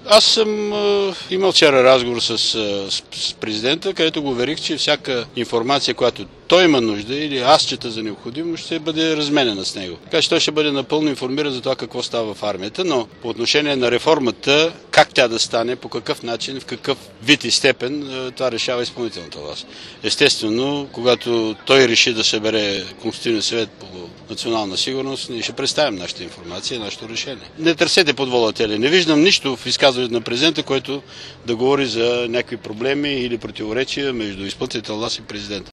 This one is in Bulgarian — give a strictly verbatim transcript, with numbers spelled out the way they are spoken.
Аз съм е, имал вчера разговор с, с президента, където го уверих, че всяка информация, която той има нужда или аз чета за необходимо, ще бъде разменена с него. Така че той ще бъде напълно информиран за това какво става в армията, но по отношение на реформата, как тя да стане, по какъв начин, в какъв вид и степен, това решава изпълнителната власт. Естествено, когато той реши да събере Консултативния съвет по национална сигурност, ние ще представим нашата информация и нашето решение. Не търсете подволатели. Не виждам нищо в изказването на президента, който да говори за някакви проблеми или противоречия между изпълнителната власт и президента.